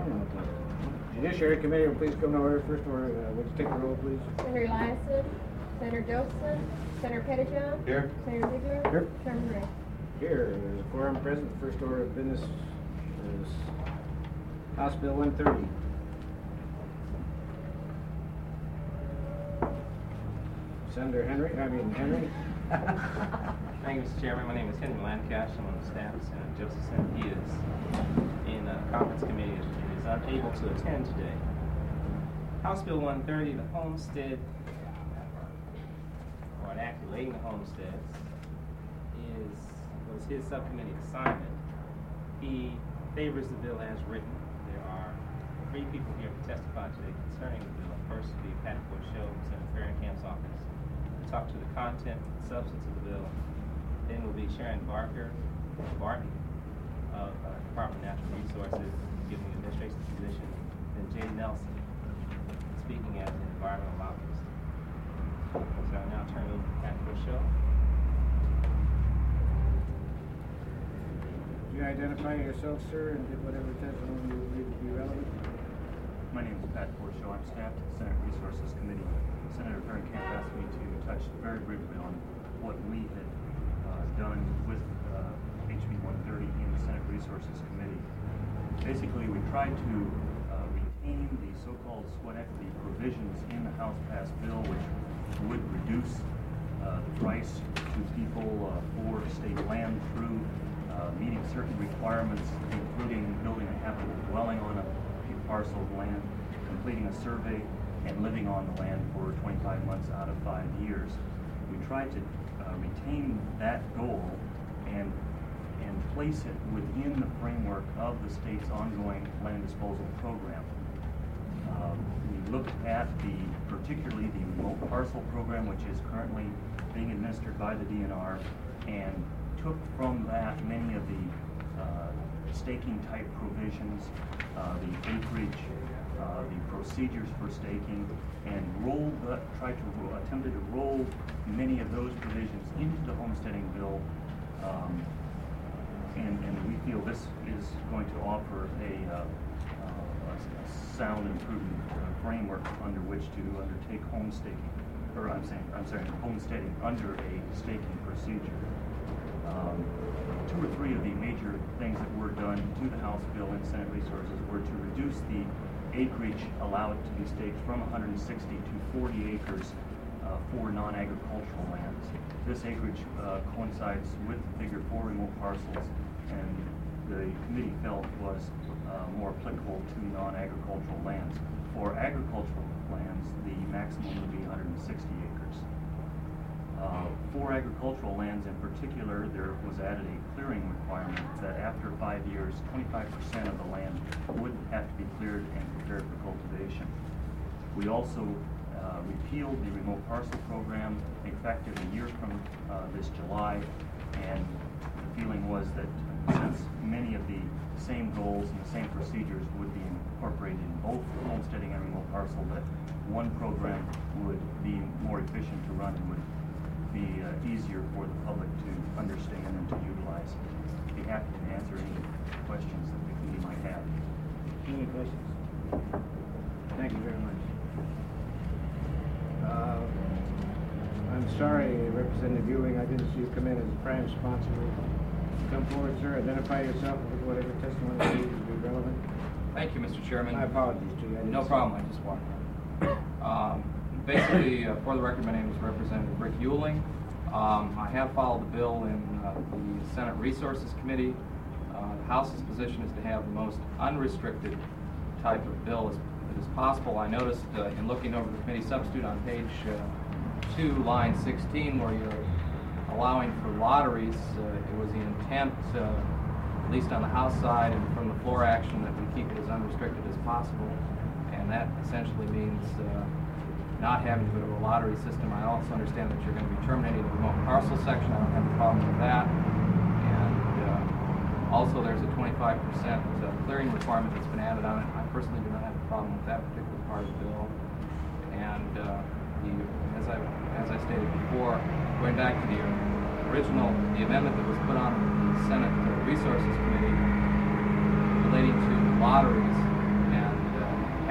Judiciary Committee will please come to order. First order, would you take the roll, please? Senator Eliason, Senator Josephson, Senator Pettijohn. Here. Senator Ziegler. Here. Chairman Ray. Here. There's a quorum present. The first order of business is House Bill 130. Senator Henry. Thank you, Mr. Chairman. My name is Henry Lancash. I'm on the staff of Senator Josephson. He is in a conference committee and is unable to attend today. House Bill 130, the homestead, or an act relating to homesteads, was his subcommittee assignment. He favors the bill as written. There are 3 people here to testify today concerning the bill. First will be Pat Porchel, Senator Farrencamp's office, to talk to the content and substance of the bill. Then will be Sharon Barton of Department of Natural Resources, giving the administration position. Then Jay Nelson, speaking as an environmental lobbyist. So I'll now turn it over to Pat Porchel. Would you identify yourself, sir, and give whatever testimony you believe to be relevant? My name is Pat Porchel. I'm staff to the Senate Resources Committee. Senator Farrenkamp asked me to touch very briefly on what we had done with HB 130 in the Senate Resources Committee. Basically, we tried to retain the so-called sweat equity provisions in the House-passed bill, which would reduce the price to people for state land through meeting certain requirements, including building a habitable dwelling on a parcel of land, completing a survey, and living on the land for 25 months out of 5 years. We tried to retain that goal and place it within the framework of the state's ongoing land disposal program. We looked at particularly the remote parcel program, which is currently being administered by the DNR, and took from that many of the staking type provisions, the acreage, the procedures for staking, and attempted to roll many of those provisions into the homesteading bill, and we feel this is going to offer a sound and prudent framework under which to undertake homesteading under a staking procedure. 2 or 3 of the major things that were done to the House bill in Senate Resources were to reduce the acreage allowed to be staked from 160 to 40 acres for non-agricultural lands. This acreage coincides with the figure for remote parcels, and the committee felt was more applicable to non-agricultural lands. For agricultural lands, the maximum would be 160 acres. For agricultural lands in particular, there was added a clearing requirement that after 5 years, 25% of the land would have to be cleared and prepared for cultivation. We also repealed the remote parcel program effective a year from this July, and the feeling was that since many of the same goals and the same procedures would be incorporated in both homesteading and remote parcel, that one program would be more efficient to run and would be easier for the public to understand and to utilize. I'd be happy to answer any questions that the committee might have. Any questions? Thank you very much. I'm sorry, Representative Ewing, I didn't see you come in as a prime sponsor. Come forward, sir. Identify yourself with whatever testimony you believe to be relevant. Thank you, Mr. Chairman. My apologies to you. No problem. I just wanted basically, for the record, my name is Representative Rick Ewing. I have followed the bill in the Senate Resources Committee. The House's position is to have the most unrestricted type of bill that is possible. I noticed in looking over the committee substitute on page 2, line 16, where you're allowing for lotteries, it was the intent, at least on the House side and from the floor action, that we keep it as unrestricted as possible. And that essentially means not having to go to a lottery system. I also understand that you're going to be terminating the remote parcel section. I don't have a problem with that. And also there's a 25% clearing requirement that's been added on it. I personally do not have a problem with that particular part of the bill. And as I stated before, going back to the amendment that was put on the Senate Resources Committee relating to lotteries,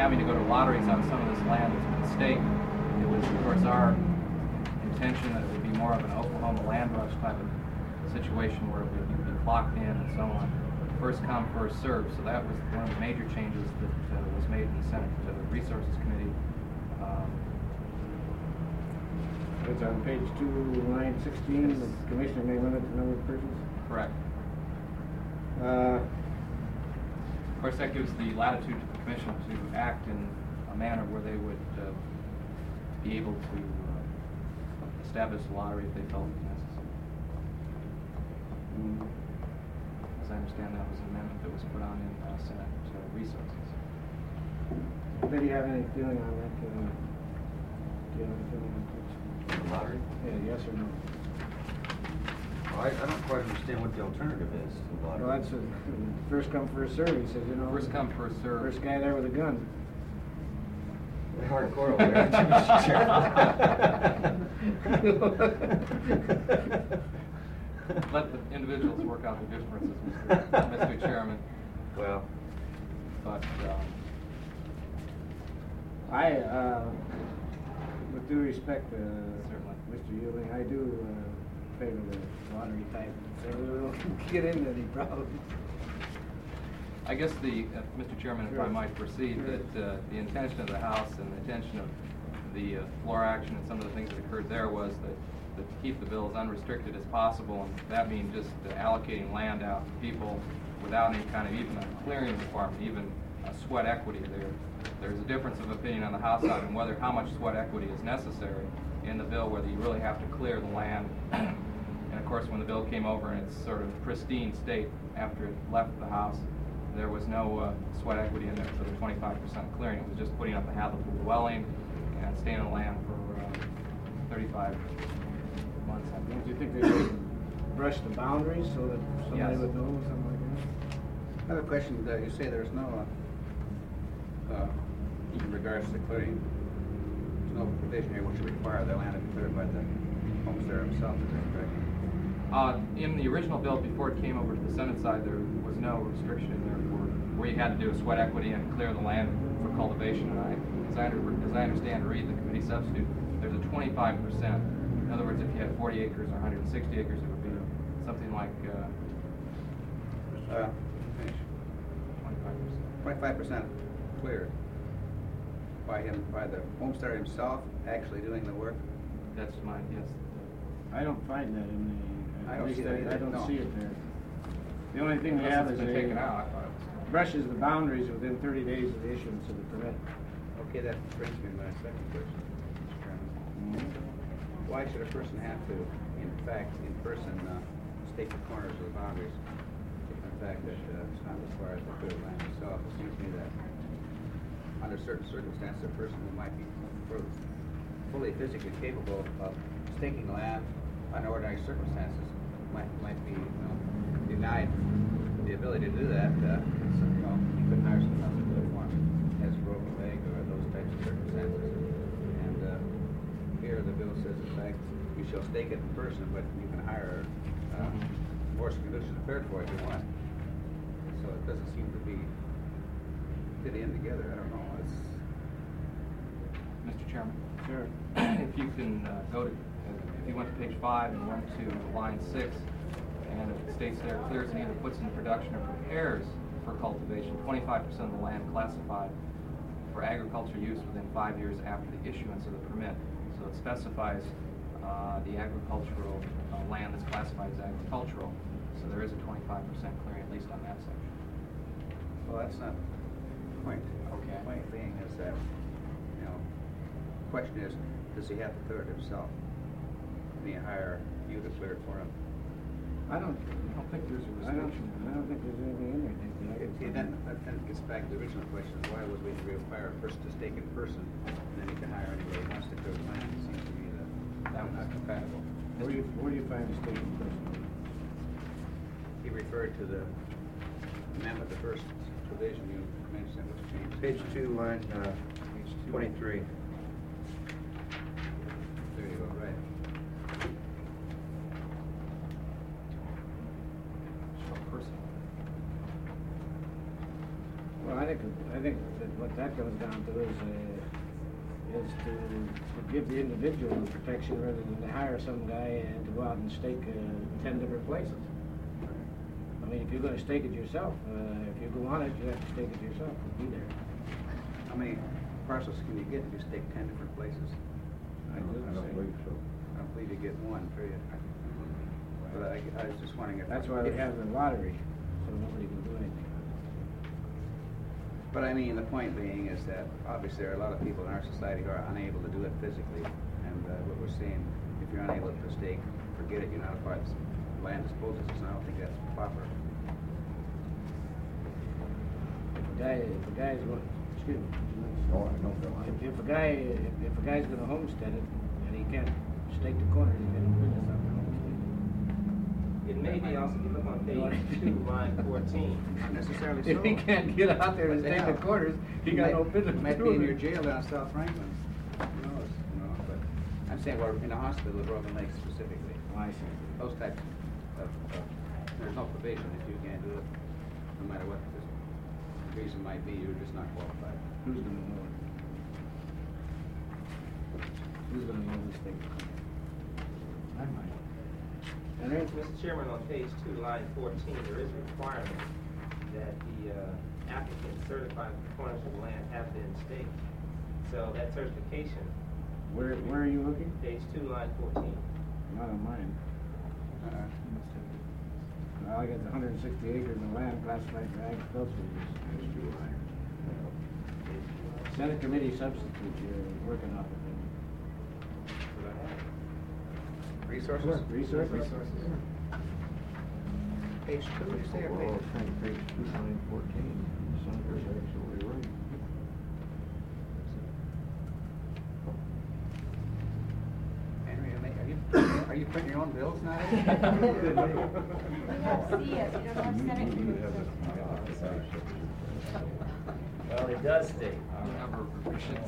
having to go to lotteries on some of this land is a mistake. It was, of course, our intention that it would be more of an Oklahoma land rush type of situation where it would be clocked in and so on. First come, first served. So that was one of the major changes that was made in the Senate Resources Committee. It's on page 2, line 16, the commissioner may limit the number of persons. Correct. Uh, Of course, that gives the latitude to the commission to act in a manner where they would be able to establish a lottery if they felt it necessary. As I understand, that was an amendment that was put on in Senate Resources. Did you have any feeling on that? Do you have any feeling on that? The lottery? Yeah, yes or no? Well, I don't quite understand what the alternative is to the lottery. Well, that's a first come, first serve. He says, you know. First come, first served. First guy there with a gun. Hardcore over there, Mr. Let the individuals work out the differences, Mr. Chairman. Well, But with due respect, Certainly. Mr. Ewing, I do favor the lottery type, so we don't get into any problems. I guess Mr. Chairman, if I might proceed, Sure. that the intention of the House and the intention of the floor action and some of the things that occurred there was that to keep the bill as unrestricted as possible, and that means just allocating land out to people without any kind of even a clearing requirement, even a sweat equity. There's a difference of opinion on the House side on whether how much sweat equity is necessary in the bill, whether you really have to clear the land. And of course, when the bill came over in its sort of pristine state after it left the House, there was no sweat equity in there for the 25% clearing. It was just putting up a habitable dwelling and staying on the land for 35 months. I Don't think. you think they should brush the boundaries so that somebody Yes. would know, something like that? I have a question. You say there's no, in regards to clearing, there's no provision here which would require the land to be cleared by the homesteader himself, is that correct? In the original bill, before it came over to the Senate side, there was no restriction in there for where you had to do a sweat equity and clear the land for cultivation. And as I understand, read the committee substitute, there's a 25%. In other words, if you had 40 acres or 160 acres, it would be something like Finish. 25%. 25% cleared by the homesteader himself actually doing the work. That's mine, yes. I don't find that in the, I at don't least see that either, I don't no. see it there. The only thing we Unless have it's is been taken out, I a, thought it was. brushes the boundaries within 30 days of the issuance of the permit. Okay, that brings me to my second question, Mr. Chairman. Why should a person have to, in fact, in person, stake the corners of the boundaries? If in fact that it's not required to clear the land itself, it seems to me that under certain circumstances, a person who might be fully physically capable of staking land under ordinary circumstances might be, denied the ability to do that. So, he couldn't hire someone else to do it for him, has a broken leg or those types of circumstances. And here the bill says, in fact, you shall stake it in person, but you can hire horse condition cleared for it if you want. So it doesn't seem to be fit in together. I don't know. Mr. Chairman? Sure. If you can if you went to page 5 and went to line 6, and it states there, clears and either puts into production or prepares for cultivation 25% of the land classified for agriculture use within 5 years after the issuance of the permit. So it specifies the agricultural land that's classified as agricultural. So there is a 25% clearing, at least on that section. Well, that's not the point. Okay. The point being is that, the question is, does he have to clear it himself? Can he hire you to clear it for him? I don't think there's a I don't think there's anything in there. Okay, then it gets back to the original question, why would we require a person to stake in person, and then he can hire anybody he wants to clear the land? It seems to me that that's not compatible. Where do you find the statement person? He referred to the amendment, the first provision you mentioned, which changed. page 2, line 23. There you go, right. Person. Well, I I think that what that comes down to is to give the individual the protection rather than to hire some guy and to go out and stake 10 different places. I mean, if you're going to stake it yourself, if you go on it, you have to stake it yourself and be there. How many parcels can you get if you stake 10 different places? I don't believe so. I don't believe you get one, period. But I was just wondering if... That's why we have the lottery, so nobody can do anything. But I mean, the point being is that obviously there are a lot of people in our society who are unable to do it physically. And what we're seeing, if you're unable to stake, forget it, you're not a part of land disposal system. I don't think that's proper. If a guy's going, excuse me. No, I don't know. If a guy's going to homestead it and he can't stake the corner, he's going to business out there homestead. It may be also, if you look on page 2, line 14. Not necessarily so. If he can't get out there and But stake the yeah. corners, he got no business Might be doing in it. your jail down in South Franklin. Who knows, you know, but I'm saying we're in a hospital at Broken Lake specifically. Oh, I see. Those types of there's no provision if you can't do it, no matter what the reason might be, you're just not qualified. Who's going to know it? Who's going to know this thing? I might. Henry? Mr. Chairman, on page 2, line 14, there is a requirement that the applicant certify that the corners of the land have been staked. So that certification, Where are you looking? page 2, line 14. Not on mine. Well, I got 160 acres of land classified for agricultural use. Senate committee substitute, you're working off of Resources? Resources? Page 2, you say, or page? Page 2, line 14. Senator's absolutely right. Henry, are you printing your own bills now? We have CS, you don't have Senate. Well, it does state. Number of revisions.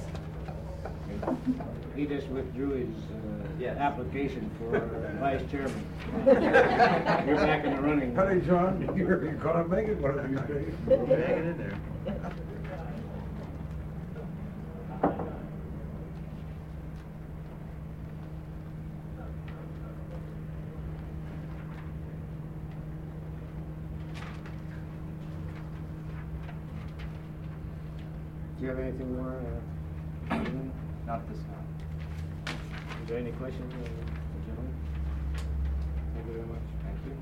He just withdrew his Yes. application for vice chairman. You're back in the running. Honey, John, you're gonna make it one of these days. Hang it in there. Do you have anything more? Gentlemen? Not at this time. Is there any questions, gentlemen? Thank you very much. Thank you.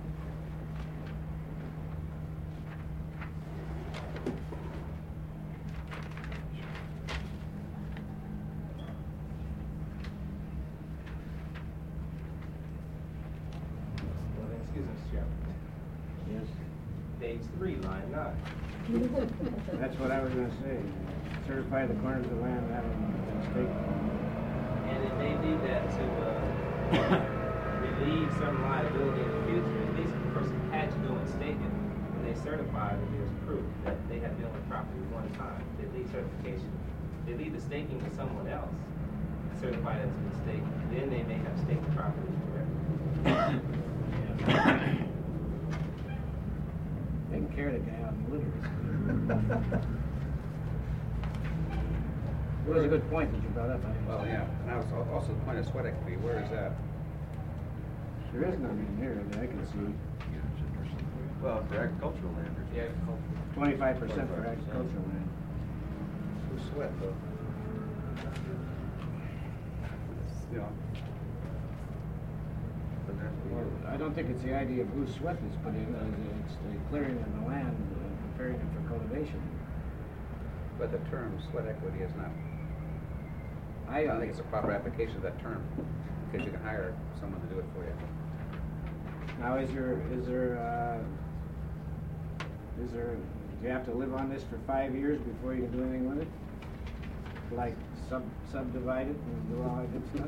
Excuse me, Mr. Chairman. Yes. Page 3, line 9. That's what I was gonna say. Certify the corners of land having been staked. And it may be that to relieve some liability in the future, at least the person had to go and stake it. When they certify that there's proof that they have been on the property one time, they leave certification. They leave the staking to someone else, certify that it's been staked, then they may have staked the property correctly. Taking care of the guy out in the litter. It was a good point that you brought up. Well, yeah, and I was also the point of sweat equity, where is that? There is none in here that I can see. Well, for agricultural land. Yeah, 25% for agricultural land. Who's sweat, though? You know. Well, I don't think it's the idea of whose sweat is put in, it's the clearing of the land, preparing it for cultivation. But the term sweat equity is not, I I don't think it's a proper application of that term, because you can hire someone to do it for you. Now, do you have to live on this for 5 years before you can do anything with it? Like subdivide it and do all that good stuff?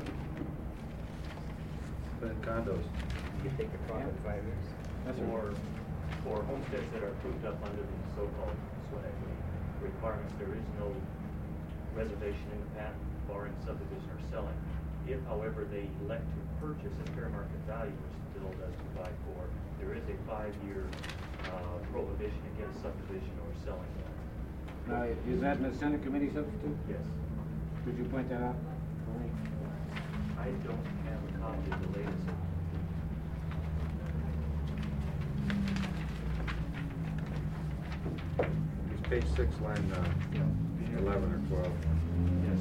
But condos. You take your profit in 5 years. That's For homesteads that are approved up under the so-called sweat equity requirements, there is no reservation in the patent barring subdivision or selling. If, however, they elect to purchase at fair market value, which the bill does provide for, there is a 5-year prohibition against subdivision or selling that. Now, is that in the Senate committee substitute? Yes. Could you point that out for me? I don't have a copy of the latest. It's page 6, line 11 or 12. Yes.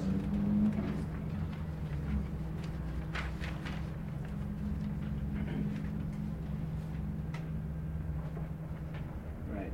Right.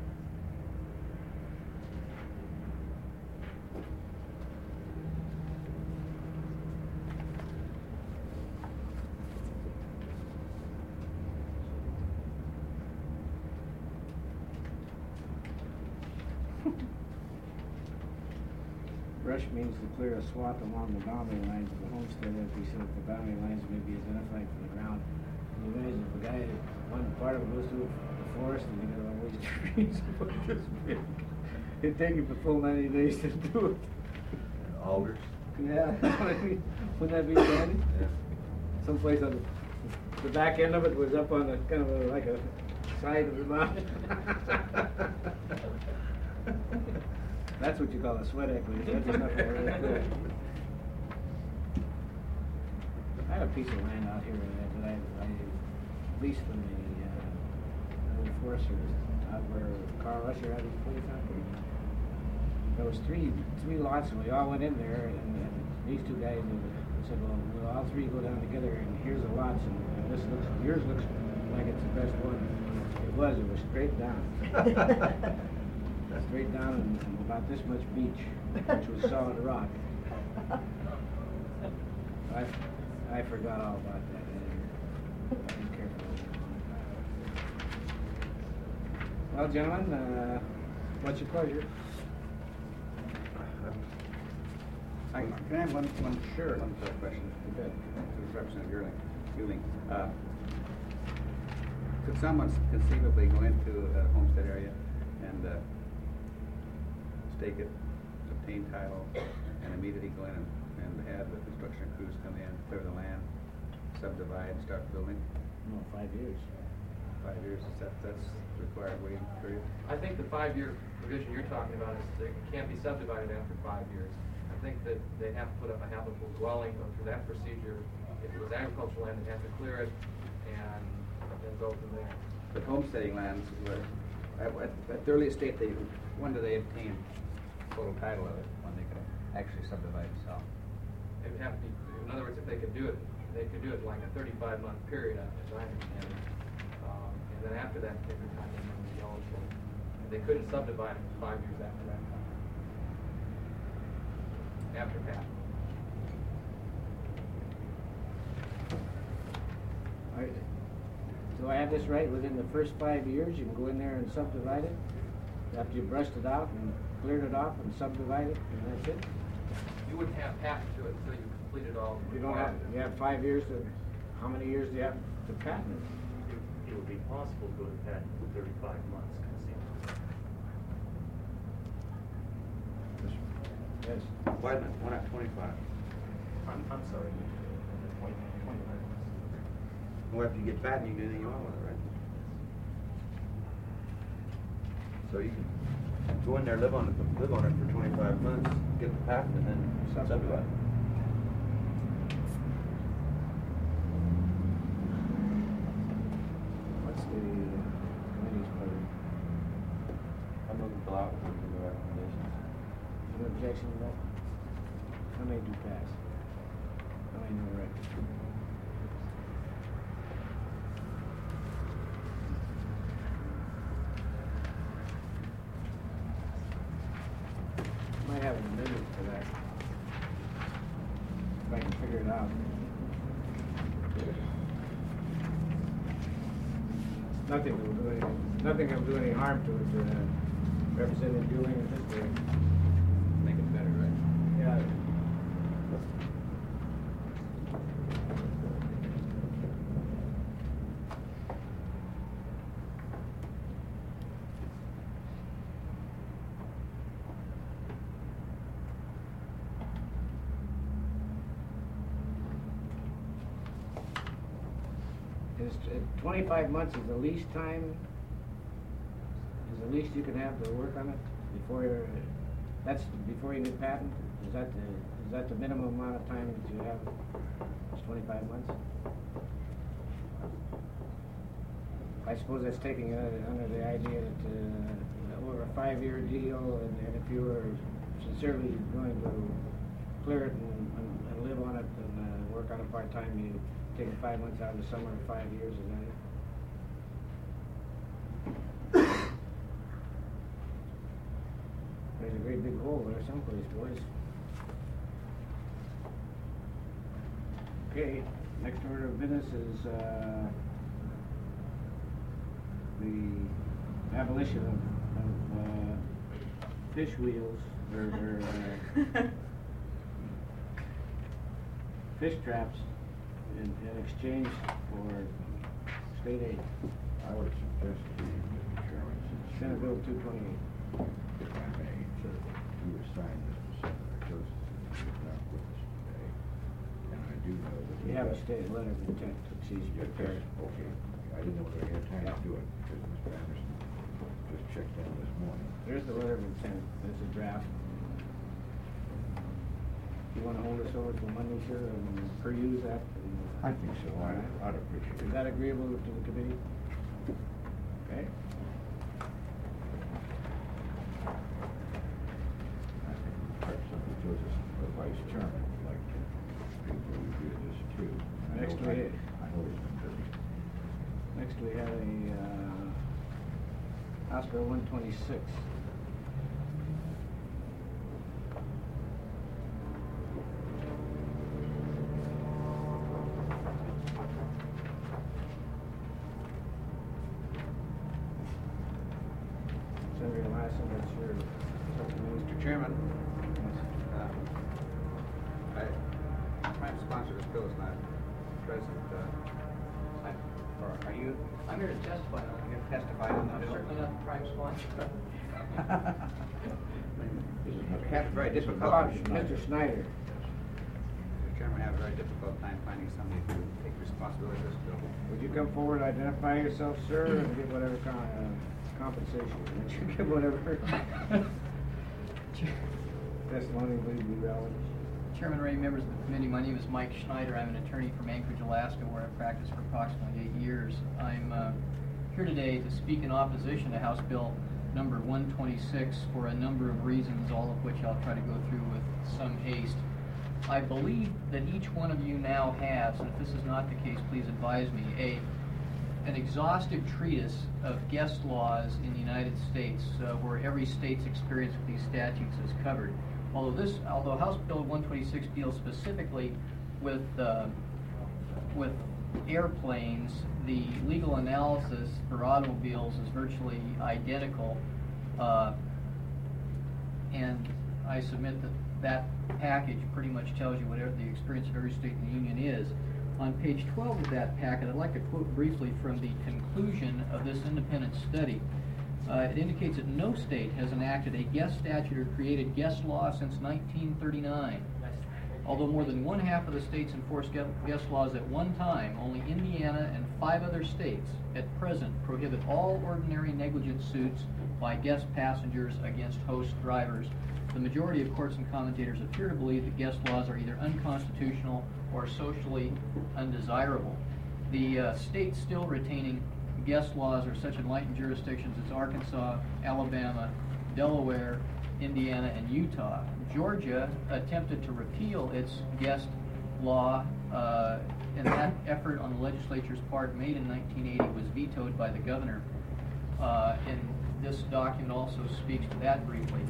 Brush means to clear a swath along the boundary lines of the homestead entry so that the boundary lines may be identified from the ground. Can you imagine if a guy, one part of it goes through the forest and you got all these trees about this big? It'd take him a full 90 days to do it. Alders? Yeah, that's what I mean. Wouldn't that be handy? Yeah. Someplace on the back end of it was up on the, kind of like a side of the mountain. That's what you call a sweat equity. That's enough of a really good. I have a piece of land out here that I leased from the Forest Service out where Carl Usher had his place out there. There was three lots, and we all went in there, and these two guys said, well, we'll all three go down together, and here's the lots, and yours looks like it's the best one. It was straight down. Straight down and about this much beach, which was solid rock. I forgot all about that. I didn't care for it. Well, gentlemen, what's your pleasure? Can I have one question? To Representative Euling. Could someone conceivably go into a homestead area and stake it, obtain title, and immediately go in and have the construction crews come in, clear the land, subdivide, and start building? No, 5 years. 5 years, that's required waiting period? I think the 5-year provision you're talking about is that it can't be subdivided after 5 years. I think that they have to put up a habitable dwelling, go through that procedure. If it was agricultural land, they'd have to clear it and then go from there. But homesteading lands, at the earliest date, when do they obtain total title of it, when they can actually subdivide and sell? It would have to be, in other words, if they could do it, they could do it in like a 35-month period, as I understand it. And then after that particular time, they would be eligible. And they couldn't subdivide it for 5 years after that time. After Pat. Do I have this right? Within the first 5 years, you can go in there and subdivide it? After you brushed it out and cleared it off and subdivide it, and that's it? You wouldn't have patent to it until you completed all the You don't have, you have 5 years to, how many years do you have to patent it? It would be possible to go to patent for 35 months, Yes. Why not 25? I'm sorry, 25 months. Well, after you get patent, you can do anything you want with it, right? So you can go in there, live on it for 25 months, get the patent, and then subdivide. What's the committee's pleasure? I'm looking to fill out the recommendations. No objection to that? How many do pass? How many no record? Might have an amendment for that. If I can figure it out. Nothing will do any harm to it, Representative Ewing at this point. Make it better, right? Yeah. Is 25 months is the least time, is the least you can have to work on it before That's before you get patent? Is that the minimum amount of time that you have? It's 25 months? I suppose that's taking under the idea that over a 5-year deal, and if you were sincerely going to clear it and live on it and work on it part-time, you take 5 months out of the summer and 5 years, is that it? There's a great big hole there someplace, boys. Okay, next order of business is the abolition of fish wheels, or fish traps in exchange for state aid. I would suggest to you, Mr. Chairman, Senate Bill 228. if I may, to assign Mr. Senator Joseph to not with us today. And I do know that We have a state letter of intent that she's prepared. Okay. I didn't know whether he had time to do it, because Mr. Anderson just checked in this morning. There's the letter of intent. There's a draft. You want to hold us over till Monday, sir, and peruse that? I think so. I'd appreciate it. Is that agreeable to the committee? Okay. I think perhaps Senator Joseph, the vice chairman, would like to review this too. Next we- I know he's been busy. Next, we have a House Bill 126. Senator Lassen, that's your testimony. Mr. Chairman, my prime sponsor of this bill is not present. Are you? I'm here to testify. You're going to testify on the I'm bill? certainly not the prime sponsor. We have a very difficult. Mr. Snyder. Mr. Chairman, we have a very difficult time finding somebody to take responsibility for this bill. Would you come forward, identify yourself, sir, and give whatever compensation? Would you give whatever testimony would be relevant? Chairman Ray, members of the committee, my name is Mike Schneider. I'm an attorney from Anchorage, Alaska, where I've practiced for approximately 8 years. I'm here today to speak in opposition to House Bill number 126 for a number of reasons, all of which I'll try to go through with some haste. I believe that each one of you now has, and if this is not the case, please advise me, an exhaustive treatise of guest laws in the United States, where every state's experience with these statutes is covered. Although House Bill 126 deals specifically with airplanes, the legal analysis for automobiles is virtually identical, and I submit that package pretty much tells you whatever the experience of every state in the Union is. On page 12 of that packet, I'd like to quote briefly from the conclusion of this independent study. It indicates that no state has enacted a guest statute or created guest law since 1939. Although more than one half of the states enforce guest laws at one time, only Indiana and 5 other states at present prohibit all ordinary negligence suits by guest passengers against host drivers. The majority of courts and commentators appear to believe that guest laws are either unconstitutional or socially undesirable. The states still retaining guest laws are such enlightened jurisdictions as Arkansas, Alabama, Delaware, Indiana, and Utah. Georgia attempted to repeal its guest law, and that effort on the legislature's part, made in 1980, was vetoed by the governor. And this document also speaks to that briefly.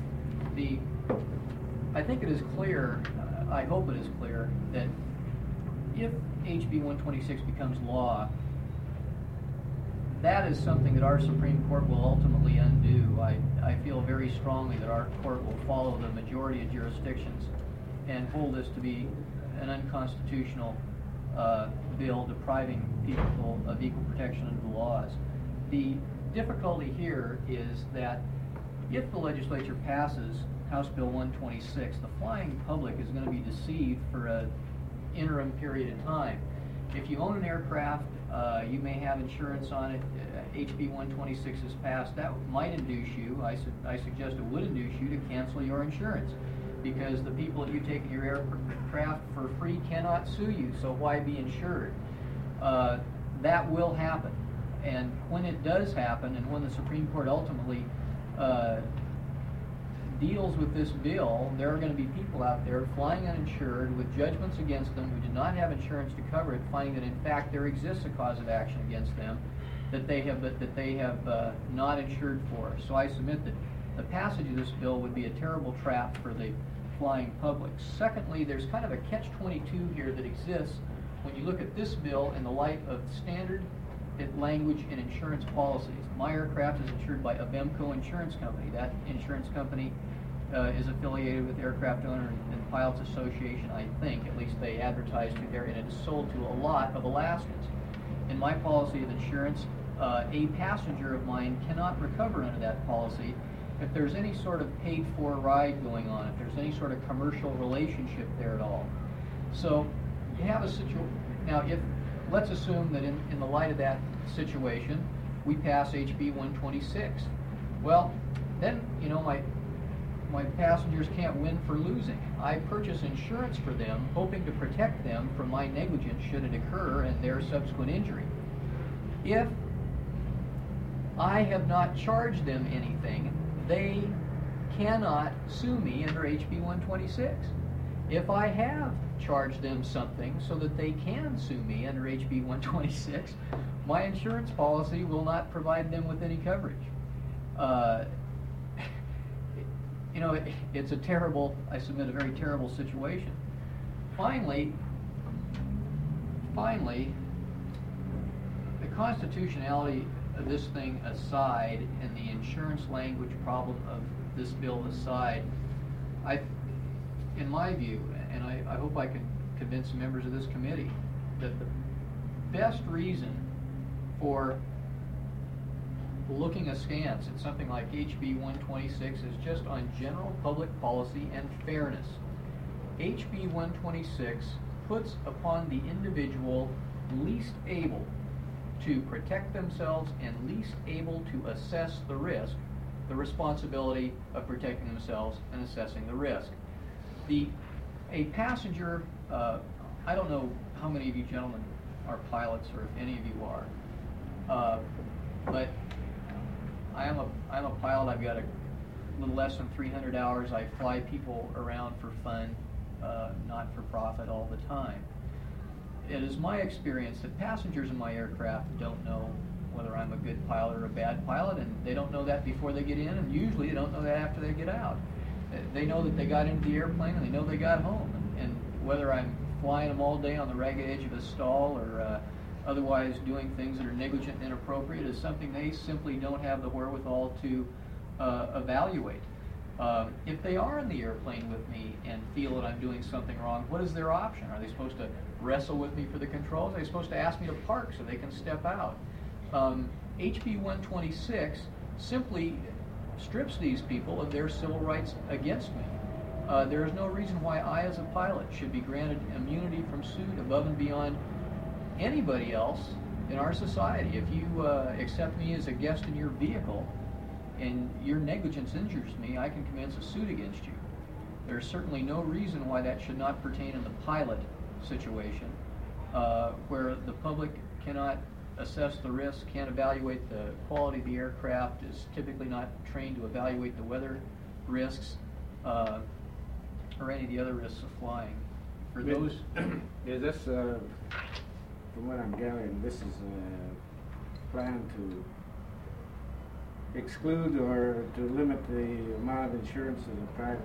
I think it is clear, I hope it is clear, that if HB 126 becomes law, that is something that our Supreme Court will ultimately undo. I feel very strongly that our court will follow the majority of jurisdictions and hold this to be an unconstitutional bill depriving people of equal protection under the laws. The difficulty here is that if the legislature passes House Bill 126, the flying public is going to be deceived for an interim period of time. If you own an aircraft, you may have insurance on it. HB 126 is passed. That might induce you, I suggest it would induce you to cancel your insurance, because the people that you take in your aircraft for free cannot sue you, so why be insured? That will happen. And when it does happen, and when the Supreme Court ultimately deals with this bill, there are going to be people out there flying uninsured with judgments against them who did not have insurance to cover it, finding that in fact there exists a cause of action against them that they have not insured for. So I submit that the passage of this bill would be a terrible trap for the flying public. Secondly, there's kind of a catch-22 here that exists when you look at this bill in the light of standard language in insurance policies. My aircraft is insured by Abemco Insurance Company. That insurance company is affiliated with Aircraft Owner and Pilots Association, I think. At least they advertise through there, and it is sold to a lot of Alaskans. In my policy of insurance, a passenger of mine cannot recover under that policy if there's any sort of paid-for ride going on, if there's any sort of commercial relationship there at all. So you have a situation. Now, let's assume that in the light of that situation, we pass HB 126. Well, then, my passengers can't win for losing. I purchase insurance for them, hoping to protect them from my negligence should it occur and their subsequent injury. If I have not charged them anything, they cannot sue me under HB 126. If I have charged them something so that they can sue me under HB 126, my insurance policy will not provide them with any coverage. It's a terrible, I submit, a very terrible situation. Finally, the constitutionality of this thing aside, and the insurance language problem of this bill aside, in my view, and I hope I can convince members of this committee, that the best reason for looking askance at something like HB 126 is just on general public policy and fairness. HB 126 puts upon the individual least able to protect themselves and least able to assess the risk, the responsibility of protecting themselves and assessing the risk. A passenger, I don't know how many of you gentlemen are pilots, or if any of you are, but I'm a pilot. I've got a little less than 300 hours. I fly people around for fun, not for profit all the time. It is my experience that passengers in my aircraft don't know whether I'm a good pilot or a bad pilot, and they don't know that before they get in, and usually they don't know that after they get out. They know that they got into the airplane and they know they got home, and whether I'm flying them all day on the ragged edge of a stall or otherwise doing things that are negligent and inappropriate is something they simply don't have the wherewithal to evaluate. If they are in the airplane with me and feel that I'm doing something wrong, what is their option? Are they supposed to wrestle with me for the controls? Are they supposed to ask me to park so they can step out? HB 126 simply strips these people of their civil rights against me. There is no reason why I, as a pilot, should be granted immunity from suit above and beyond anybody else in our society. If you accept me as a guest in your vehicle and your negligence injures me, I can commence a suit against you. There's certainly no reason why that should not pertain in the pilot situation, where the public cannot assess the risk, can't evaluate the quality of the aircraft, is typically not trained to evaluate the weather risks or any of the other risks of flying. For those, is this, from what I'm gathering, this is a plan to exclude or to limit the amount of insurance that a private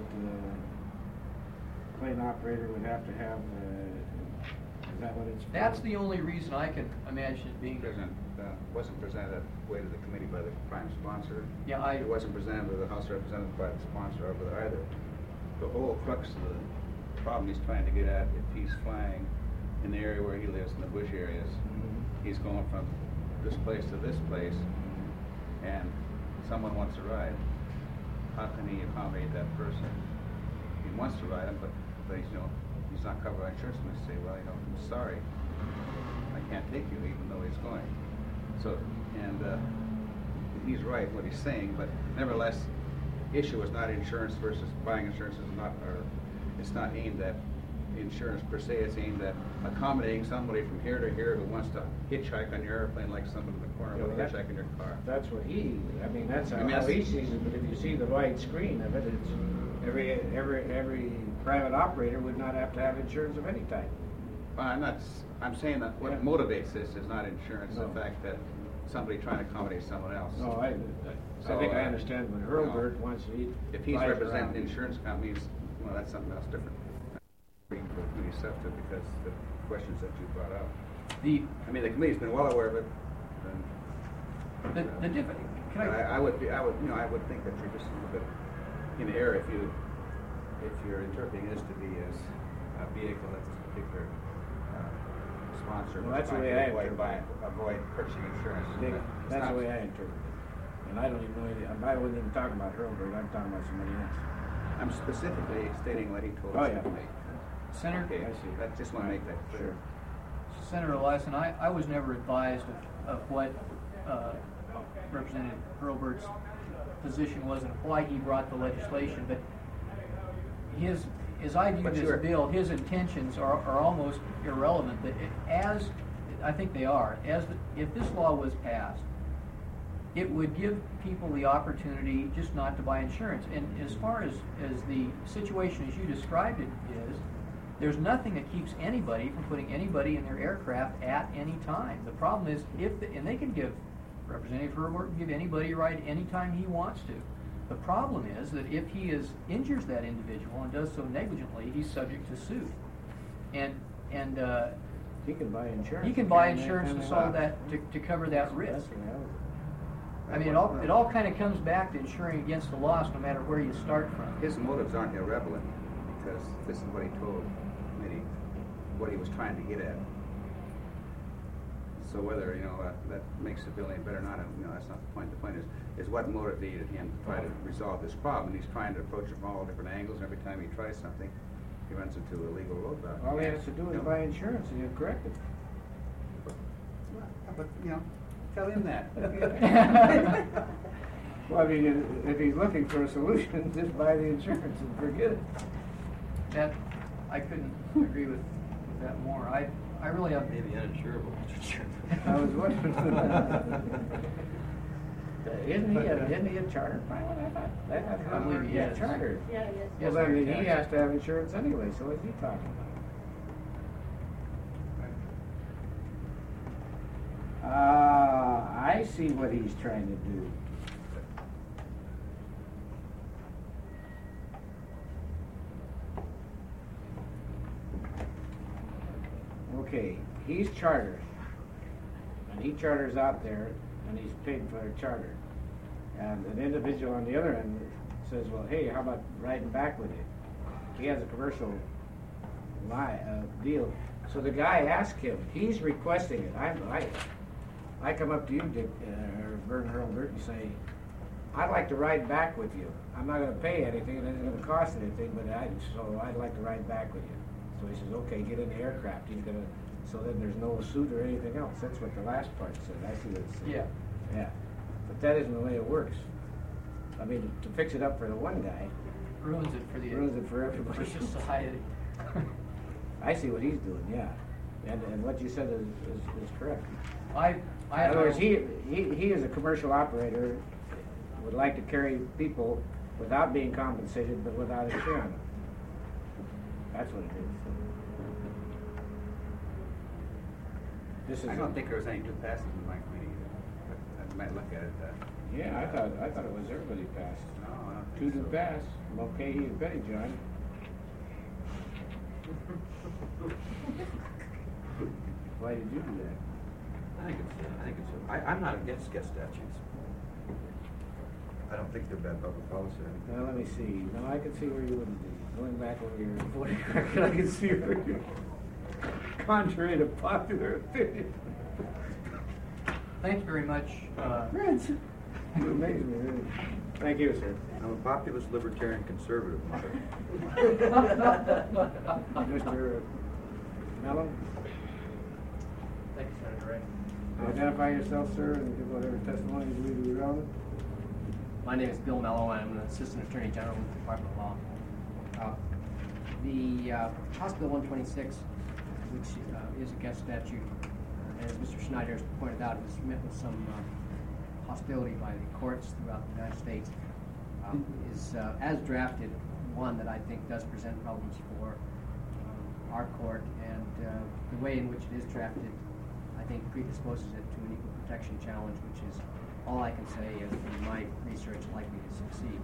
plane operator would have to have? Is that what it's for? That's the only reason I can imagine it being. President, wasn't presented that way to the committee by the prime sponsor. Yeah, it wasn't presented to the House Representative by the sponsor over there either. The whole crux of the problem he's trying to get at, if he's flying in the area where he lives, in the bush areas, he's going from this place to this place, and someone wants to ride. How can he accommodate that person? He wants to ride him, but he's not covered by insurance. And they say, well, I'm sorry. can't take you even though he's going. So, and he's right what he's saying, but nevertheless, issue is not insurance versus buying insurance is not, or it's not aimed at insurance per se, it's aimed at accommodating somebody from here to here who wants to hitchhike on your airplane like somebody in the corner will hitchhike in your car. That's what that's how, I mean, how that's- he sees it, but if you see the wide screen of it, it's every private operator would not have to have insurance of any type. Well, I'm saying that what Yeah. motivates this is not insurance, No. the fact that somebody trying to accommodate someone else. No, I So, think I understand what Hurlburt wants to eat. If he's representing insurance companies, well, that's something else different. Bring the committee stuff to because the questions that you brought up. I mean, the committee's been well aware of it. The can I would think that you're just a little bit in error if you're interpreting this to be as a vehicle that's a particular sponsor. Well, that's the way I interpret it. Avoid purchasing insurance. Dick, It's that's not- the way I interpret it. And I don't even know anything, I wasn't even talking about Hurlburt, I'm talking about somebody else. I'm specifically stating what he told Oh, us. yeah. Senator, Okay, I see. I just want to make that clear. Sure. Senator Eliason, I was never advised of what Representative Hurlburt's position was and why he brought the legislation, but as I view But this you're- bill, his intentions are almost irrelevant. That I think they are, if this law was passed, it would give people the opportunity just not to buy insurance. And as far as the situation as you described it is, there's nothing that keeps anybody from putting anybody in their aircraft at any time. The problem is and they can give, Representative Hurlburt can give anybody a ride anytime he wants to. The problem is that if he injures that individual and does so negligently, he's subject to suit. And He can buy insurance. he can buy insurance to solve that, to cover that risk. That's the reality. I mean, it all kind of comes back to insuring against the loss, no matter where you start from. His motives aren't irrelevant because this is what he told me, what he was trying to get at. So whether, that makes the bill any better or not, that's not the point. The point is what motivated him to try to resolve this problem. And he's trying to approach it from all different angles. Every time he tries something, he runs into a legal roadblock. All he has to do is buy insurance and you're corrected. But, tell him that. Well, I mean, if he's looking for a solution, just buy the insurance and forget it. That, I couldn't agree with that more. I really have. Maybe uninsurable, Mr. Chairman. I was wondering. Isn't he a charter pilot? I believe he is. Chartered. Yeah, Well, yes. then he has to have insurance anyway, so what's he talking about? I see what he's trying to do. Okay, he's chartered, and he charters out there, and he's paid for a charter. And an individual on the other end says, well, hey, how about riding back with you? He has a commercial deal. So the guy asked him, he's requesting it. I come up to you, Dick, or Vern Hurlburt, and say, I'd like to ride back with you. I'm not going to pay anything, it isn't going to cost anything, but I'd like to ride back with you. So he says, okay, get in the aircraft. He's going to, so then there's no suit or anything else. That's what the last part said. I see what it said. Yeah. Yeah. But that isn't the way it works. I mean, to fix it up for the one guy, Ruins it for ruins it for everybody. for society. I see what he's doing, yeah. And what you said is correct. I In other words, he as a commercial operator would like to carry people without being compensated, but without insuring them. That's what it is. I don't think there was any new passes in my committee. But I might look at it. Yeah, I thought it was everybody passed. No, I don't Two think to so. pass. Mulcahy and Petty John. Why did you do that? I think it's, I'm not against guest statutes. I don't think they're bad public policy. Now, let me see. No, I can see where you wouldn't be. Going back over your voting record, I can see where you're contrary to popular opinion. Thanks very much. Prince. You amaze me, really. Thank you, sir. I'm a populist libertarian conservative. Mr. Mellon? Thank you, Senator Ray. Identify yourself, sir, and give whatever testimony you believe to be relevant. My name is Bill Mello, and I'm an Assistant Attorney General with the Department of Law. The House Bill 126, which is a guest statute, as Mr. Schneider has pointed out, was met with some hostility by the courts throughout the United States, is, as drafted, one that I think does present problems for our court, and the way in which it is drafted, I think, predisposes it to an equal protection challenge, which is all I can say is, in my research, likely to succeed.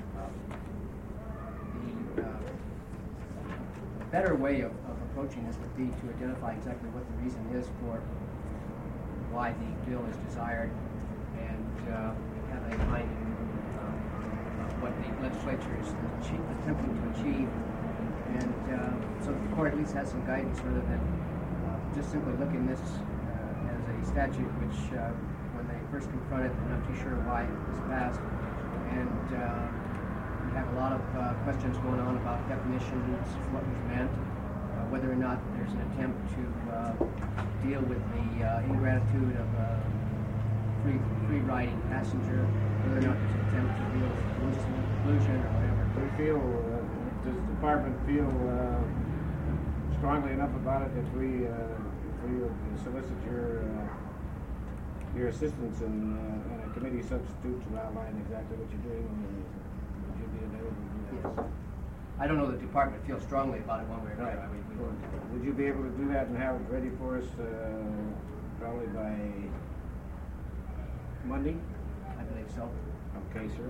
The better way of approaching this would be to identify exactly what the reason is for why the bill is desired, and have a finding of what the legislature is attempting to achieve, and so the court at least has some guidance rather than just simply looking at this as a statute which, when they first confront it, they're not too sure why it was passed, and we have a lot of questions going on about definitions, what was meant, whether or not there's an attempt to deal with the ingratitude of a free-riding passenger, whether or not there's an attempt to deal with collusion or whatever. Does the department feel strongly enough about it if we would solicit your assistance in a committee substitute to outline exactly what you're doing? Would you be available to do that? Yes. I don't know the department feels strongly about it one way or another. Right. Would you be able to do that and have it ready for us probably by Monday? I believe so. Okay, sir.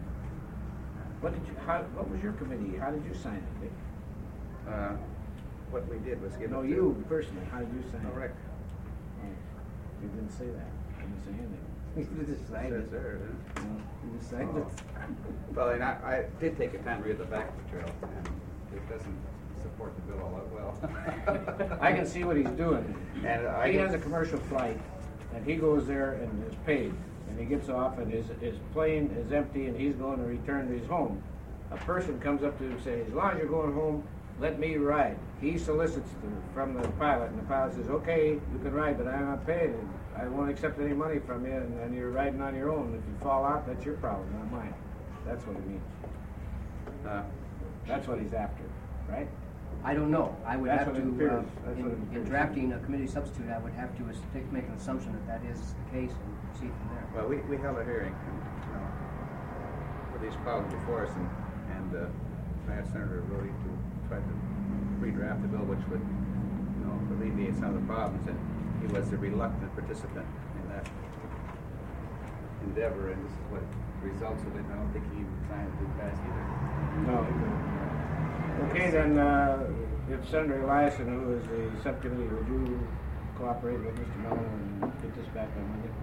What was your committee? How did you sign it, Dick? What we did was give it No, to... you personally. How did you sign it? Rick. Oh, you didn't say that. You didn't say anything. You just signed Says it. there, huh? No, you just signed Oh. it. Well, and I did take the time to read the back material, and it doesn't support the bill all that well. I can see what he's doing. And He has a commercial flight, and he goes there and is paid, and he gets off, and his plane is empty, and he's going to return to his home. A person comes up to him and says, as long as you're going home, let me ride. He solicits from the pilot, and the pilot says, okay, you can ride, but I'm not paying you. I won't accept any money from you, and you're riding on your own. If you fall out, that's your problem, not mine. That's what he means. That's what he's after, right? I don't know. I would That's have what to, it appears. That's what it in appears. drafting a committee substitute, I would have to make an assumption that that is the case and proceed from there. Well, we held a hearing, for these problems before us, and I asked Senator Rudy to try to redraft the bill, which would, alleviate some of the problems, and he was a reluctant participant in that endeavor, and this is what results of it. I don't think he even signed it to pass either. No. Okay, then, if Senator Eliason, who is the subcommittee, would you cooperate with Mr. Mellon and get this back on Monday?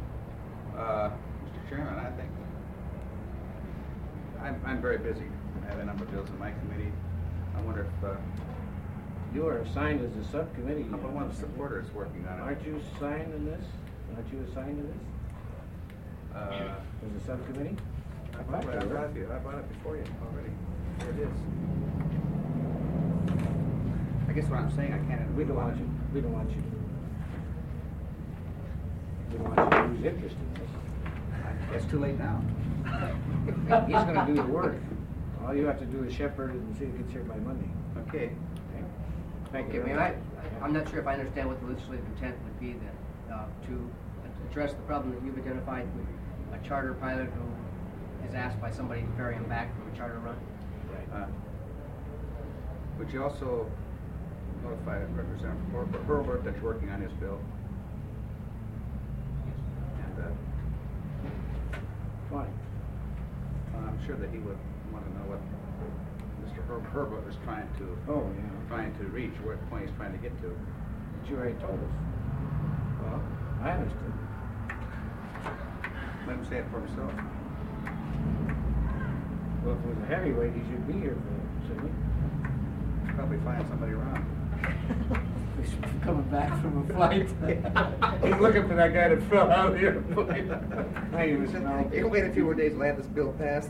Mr. Chairman, I think I'm very busy. I have a number of bills in my committee. I wonder if You are assigned as a subcommittee. one of the supporters working on it. Aren't you assigned in this? Aren't you assigned to this? As a subcommittee? I brought it before you already. There it is. I guess what I'm saying, I can't. We don't want you. We don't want you. We don't want you to lose interest in this. It's too late now. He's going to do the work. All you have to do is shepherd it and see it gets here by Monday. Okay. Thank Okay, you. I'm not sure if I understand what the legislative intent would be then, to address the problem that you've identified with a charter pilot who is asked by somebody to ferry him back from a charter run. Right. Would you also notify Representative Hurlburt that you're working on his bill? And Fine. I'm sure that he would want to know what Mr. Hurlburt was trying to reach, what point he's trying to get to. But you already told us. Well, I understood. Let him say it for himself. Well, if it was a heavyweight, he should be here for it, shouldn't he? Probably find somebody around. He's coming back from a flight. He's looking for that guy that fell out of the airplane. Thank you, Mr. Mellon. You can wait a few more days and have this bill passed.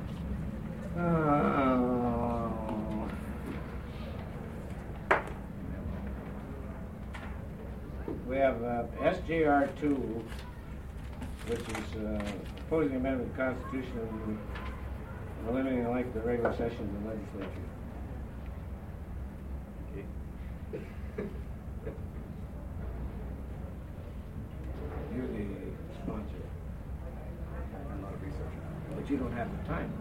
Oh. SJR 2, which is proposing amendment to the Constitution and eliminating like the regular session of the legislature. You're the sponsor. A lot of research on But you don't have the time.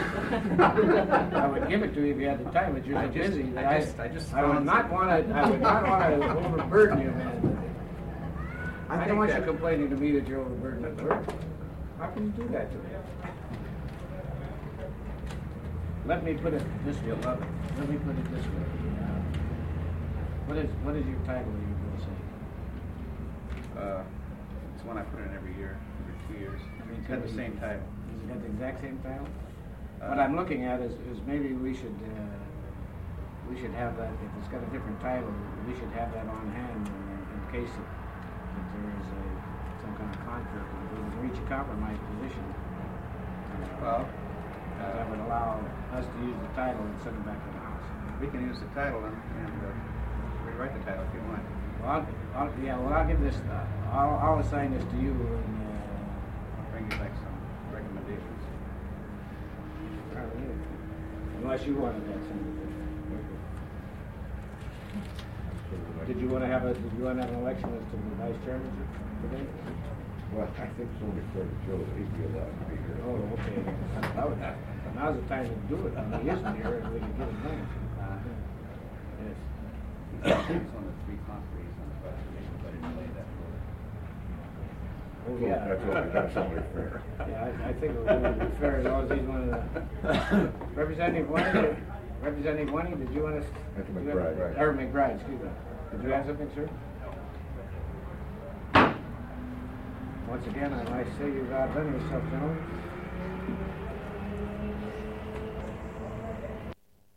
I would give it to you if you had the time, but you're so busy. that I would not want to overburden you, man. I don't want you complaining to me that you're overburdened at work. How can you do that to me? Let me put it this way. Let me put it this way. What is your title you're going to say? It's one I put in every year, every 2 years. It's got the same title. Has it got the exact same title? What I'm looking at is maybe we should have that, if it's got a different title, we should have that on hand in case that there is some kind of conflict, and we can reach a compromise position. That would allow us to use the title and send it back to the House. We can use the title and rewrite the title if you want. I'll give this, I'll assign this to you and, I'll bring you back some recommendations. unless you wanted that, Senator. Did you want to have an election as to the vice chairman today? Well, I think it's only fair to Joe that he'd be allowed to be here. Oh, okay. Now's the time to do it, when he isn't here, and we can get it done. Yes. It's on the 3 o'clock days on the budget, but I didn't lay that for Oh, yeah. That's only fair. Yeah, I think it would be fair as long as he's one of the... Representative Winnie, did you want to... That's McBride, right. Or McBride, excuse me. Did you have something, sir? Once again, I might say you've outdone yourself, gentlemen.